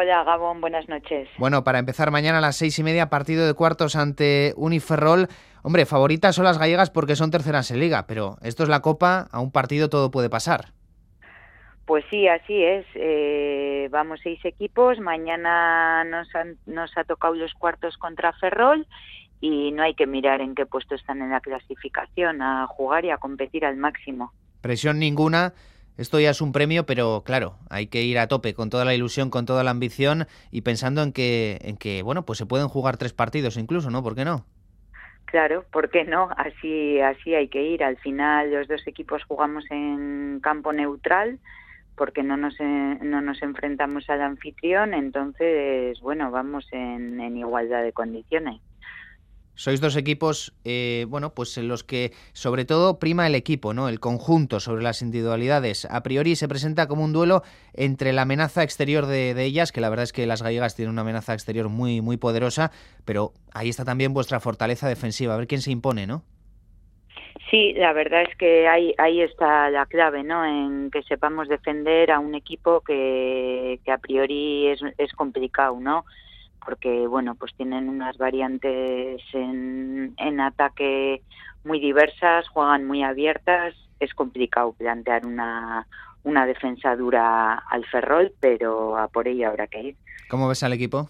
Hola, Gabón, buenas noches. Bueno, para empezar mañana a las 6:30, partido de cuartos ante Uniferrol. Hombre, favoritas son las gallegas porque son terceras en Liga, pero esto es la Copa, a un partido todo puede pasar. Pues sí, así es. Vamos 6 equipos. Mañana nos ha tocado los cuartos contra Ferrol y no hay que mirar en qué puesto están en la clasificación, a jugar y a competir al máximo. Presión ninguna, esto ya es un premio, pero claro, hay que ir a tope con toda la ilusión, con toda la ambición y pensando en que bueno, pues se pueden jugar 3 partidos incluso, ¿no? ¿Por qué no? Claro, ¿por qué no? Así hay que ir. Al final los dos equipos jugamos en campo neutral porque no nos enfrentamos al anfitrión, entonces, bueno, vamos en igualdad de condiciones. Sois dos equipos, bueno, pues en los que sobre todo prima el equipo, ¿no? El conjunto sobre las individualidades. A priori se presenta como un duelo entre la amenaza exterior de ellas, que la verdad es que las gallegas tienen una amenaza exterior muy, muy poderosa, pero ahí está también vuestra fortaleza defensiva. A ver quién se impone, ¿no? Sí, la verdad es que ahí está la clave, ¿no? En que sepamos defender a un equipo que a priori es complicado, ¿no? Porque, bueno, pues tienen unas variantes en ataque muy diversas, juegan muy abiertas, es complicado plantear una defensa dura al Ferrol, pero a por ello habrá que ir. ¿Cómo ves al equipo?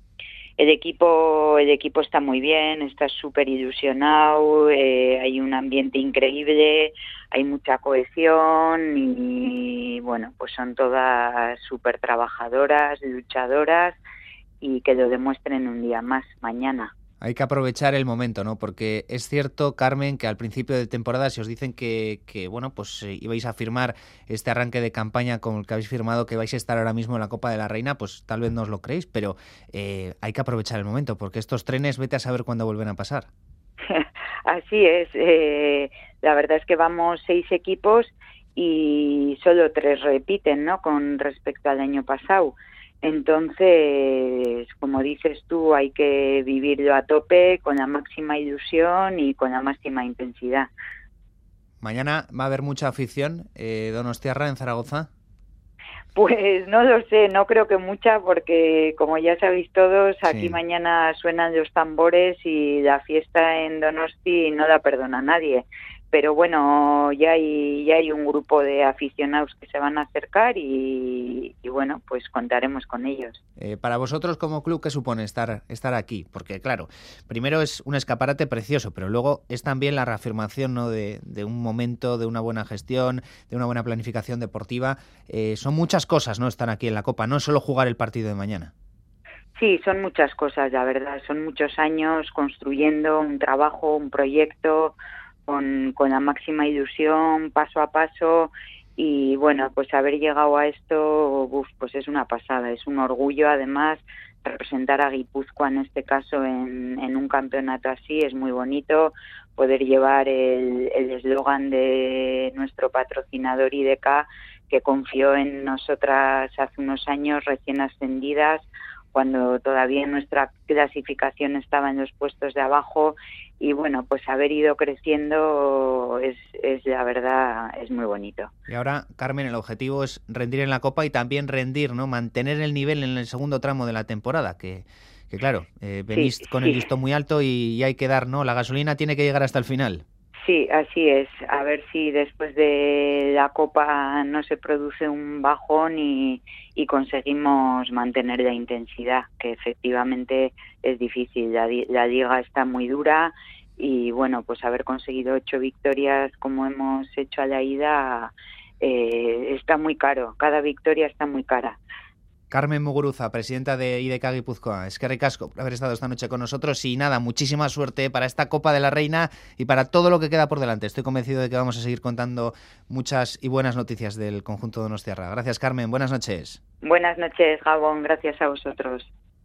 El equipo está muy bien, está súper ilusionado, hay un ambiente increíble, hay mucha cohesión y, bueno, pues son todas súper trabajadoras, luchadoras y que lo demuestren un día más mañana. Hay que aprovechar el momento, ¿no? Porque es cierto, Carmen, que al principio de temporada, si os dicen que bueno, pues ibais a firmar este arranque de campaña con el que habéis firmado, que vais a estar ahora mismo en la Copa de la Reina, pues tal vez no os lo creéis, pero hay que aprovechar el momento, porque estos trenes, vete a saber cuándo vuelven a pasar. Así es, la verdad es que vamos 6 equipos y solo 3 repiten, ¿no? Con respecto al año pasado. Entonces, como dices tú, hay que vivirlo a tope, con la máxima ilusión y con la máxima intensidad. Mañana va a haber mucha afición, Donostiarra, en Zaragoza. Pues no lo sé, no creo que mucha, porque como ya sabéis todos, aquí Sí. mañana suenan los tambores y la fiesta en Donosti no la perdona nadie. Pero bueno, ya hay un grupo de aficionados que se van a acercar y bueno, pues contaremos con ellos. Para vosotros como club, ¿qué supone estar aquí? Porque claro, primero es un escaparate precioso, pero luego es también la reafirmación, ¿no? de un momento, de una buena gestión, de una buena planificación deportiva. Son muchas cosas, ¿no? Están aquí en la Copa, no es solo jugar el partido de mañana. Sí, son muchas cosas, la verdad. Son muchos años construyendo un trabajo, un proyecto con la máxima ilusión, paso a paso. Y bueno, pues haber llegado a esto, pues es una pasada, es un orgullo. Además, representar a Guipúzcoa en este caso en un campeonato así es muy bonito. Poder llevar el eslogan de nuestro patrocinador IDK, que confió en nosotras hace unos años, recién ascendidas, cuando todavía nuestra clasificación estaba en los puestos de abajo, y bueno, pues haber ido creciendo es la verdad, es muy bonito. Y ahora, Carmen, el objetivo es rendir en la Copa y también rendir, ¿no? Mantener el nivel en el segundo tramo de la temporada, que claro, Sí, venís con el sí. listón muy alto y hay que dar, ¿no? La gasolina tiene que llegar hasta el final. Sí, así es. A ver si después de la Copa no se produce un bajón y conseguimos mantener la intensidad, que efectivamente es difícil. La liga está muy dura y, bueno, pues haber conseguido 8 victorias como hemos hecho a la ida está muy caro. Cada victoria está muy cara. Carmen Muguruza, presidenta de IDK Guipúzcoa. Es que ricasco por haber estado esta noche con nosotros y nada, muchísima suerte para esta Copa de la Reina y para todo lo que queda por delante. Estoy convencido de que vamos a seguir contando muchas y buenas noticias del conjunto donostiarra. Gracias, Carmen. Buenas noches. Buenas noches, Gabón. Gracias a vosotros.